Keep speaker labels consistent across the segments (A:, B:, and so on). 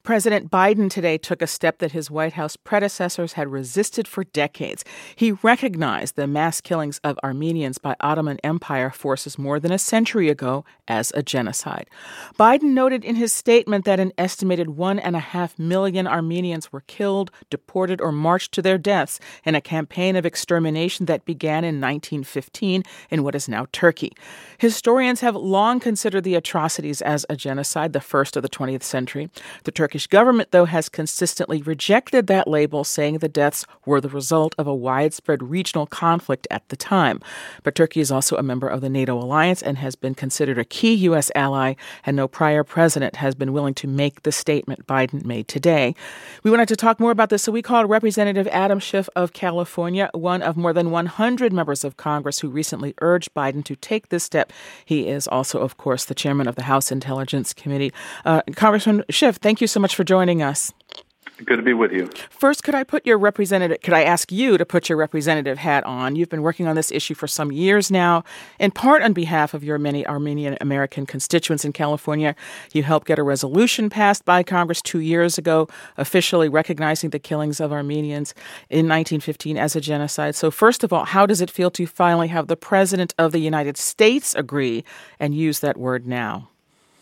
A: President Biden today took a step that his White House predecessors had resisted for decades. He recognized the mass killings of Armenians by Ottoman Empire forces more than a century ago as a genocide. Biden noted in his statement that an estimated 1.5 million Armenians were killed, deported, or marched to their deaths in a campaign of extermination that began in 1915 in what is now Turkey. Historians have long considered the atrocities as a genocide, the first of the 20th century. The Turkish government, though, has consistently rejected that label, saying the deaths were the result of a widespread regional conflict at the time. But Turkey is also a member of the NATO alliance and has been considered a key U.S. ally, and no prior president has been willing to make the statement Biden made today. We wanted to talk more about this, so we called Representative Adam Schiff of California, one of more than 100 members of Congress who recently urged Biden to take this step. He is also, of course, the chairman of the House Intelligence Committee. Congressman Schiff, thank you so much for joining us.
B: Good to be with you.
A: First, could I ask you to put your representative hat on? You've been working on this issue for some years now, in part on behalf of your many Armenian American constituents in California. You helped get a resolution passed by Congress 2 years ago, officially recognizing the killings of Armenians in 1915 as a genocide. So first of all, how does it feel to finally have the President of the United States agree and use that word now?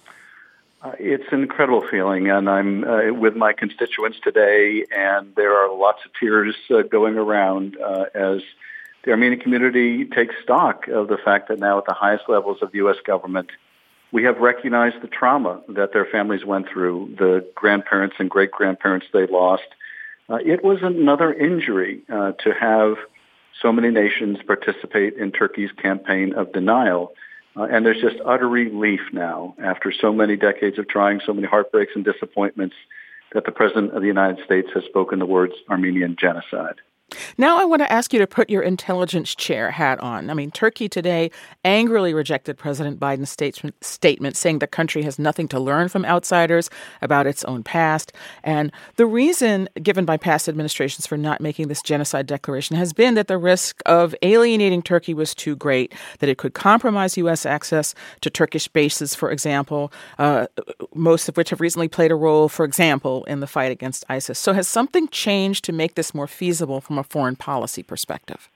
B: It's an incredible feeling, and I'm with my constituents today, and there are lots of tears going around as the Armenian community takes stock of the fact that now at the highest levels of the U.S. government, we have recognized the trauma that their families went through, the grandparents and great-grandparents they lost. It was another injury to have so many nations participate in Turkey's campaign of denial. And there's just utter relief now, after so many decades of trying, so many heartbreaks and disappointments, that the President of the United States has spoken the words Armenian genocide.
A: Now I want to ask you to put your intelligence chair hat on. I mean, Turkey today angrily rejected President Biden's statement saying the country has nothing to learn from outsiders about its own past. And the reason given by past administrations for not making this genocide declaration has been that the risk of alienating Turkey was too great, that it could compromise U.S. access to Turkish bases, for example, most of which have recently played a role, for example, in the fight against ISIS. So has something changed to make this more feasible from a foreign policy perspective?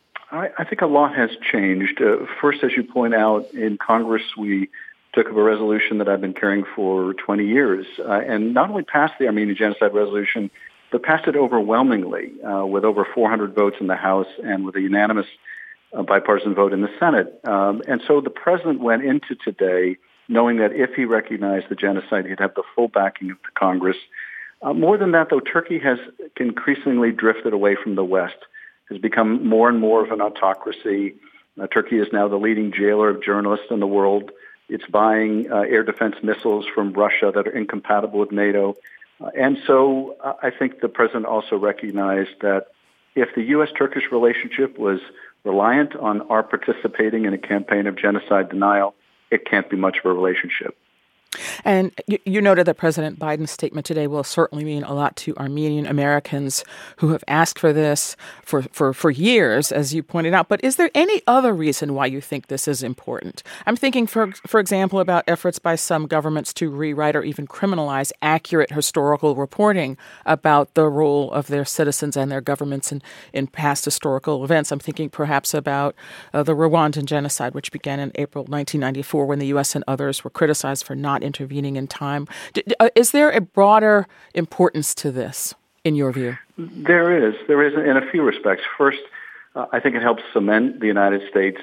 B: I think a lot has changed. First, as you point out, in Congress, we took up a resolution that I've been carrying for 20 years, and not only passed the Armenian Genocide Resolution, but passed it overwhelmingly with over 400 votes in the House and with a unanimous bipartisan vote in the Senate. And so the president went into today knowing that if he recognized the genocide, he'd have the full backing of the Congress. More than that, though, Turkey has increasingly drifted away from the West, has become more and more of an autocracy. Turkey is now the leading jailer of journalists in the world. It's buying air defense missiles from Russia that are incompatible with NATO. And so I think the president also recognized that if the U.S.-Turkish relationship was reliant on our participating in a campaign of genocide denial, it can't be much of a relationship.
A: And you noted that President Biden's statement today will certainly mean a lot to Armenian Americans who have asked for this for years, as you pointed out. But is there any other reason why you think this is important? I'm thinking, for example, about efforts by some governments to rewrite or even criminalize accurate historical reporting about the role of their citizens and their governments in past historical events. I'm thinking perhaps about the Rwandan genocide, which began in April 1994 when the U.S. and others were criticized for not intervening in time. Is there a broader importance to this, in your view? There is
B: in a few respects. First, I think it helps cement the United States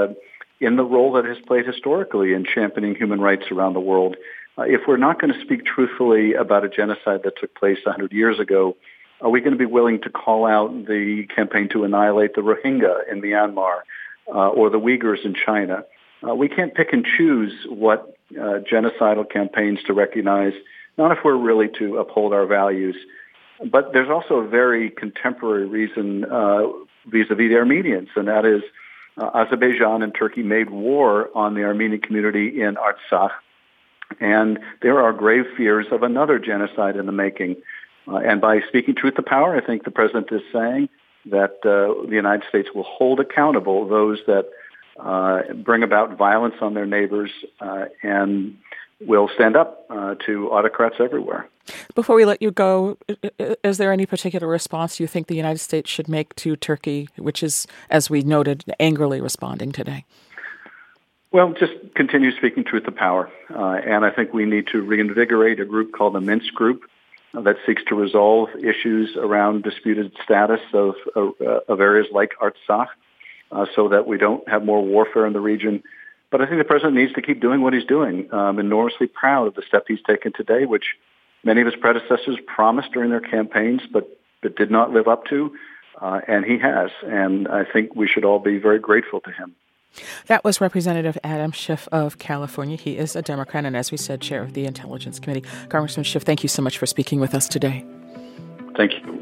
B: in the role that it has played historically in championing human rights around the world. If we're not going to speak truthfully about a genocide that took place 100 years ago, are we going to be willing to call out the campaign to annihilate the Rohingya in Myanmar or the Uyghurs in China? We can't pick and choose what genocidal campaigns to recognize, not if we're really to uphold our values. But there's also a very contemporary reason vis-a-vis the Armenians, and that is Azerbaijan and Turkey made war on the Armenian community in Artsakh, and there are grave fears of another genocide in the making. And by speaking truth to power, I think the president is saying that the United States will hold accountable those that bring about violence on their neighbors and will stand up to autocrats everywhere.
A: Before we let you go, is there any particular response you think the United States should make to Turkey, which is, as we noted, angrily responding today?
B: Well, just continue speaking truth to power. And I think we need to reinvigorate a group called the Minsk Group that seeks to resolve issues around disputed status of areas like Artsakh so that we don't have more warfare in the region. But I think the president needs to keep doing what he's doing. I'm enormously proud of the step he's taken today, which many of his predecessors promised during their campaigns, but did not live up to. And he has. And I think we should all be very grateful to him.
A: That was Representative Adam Schiff of California. He is a Democrat and, as we said, chair of the Intelligence Committee. Congressman Schiff, thank you so much for speaking with us today.
B: Thank you.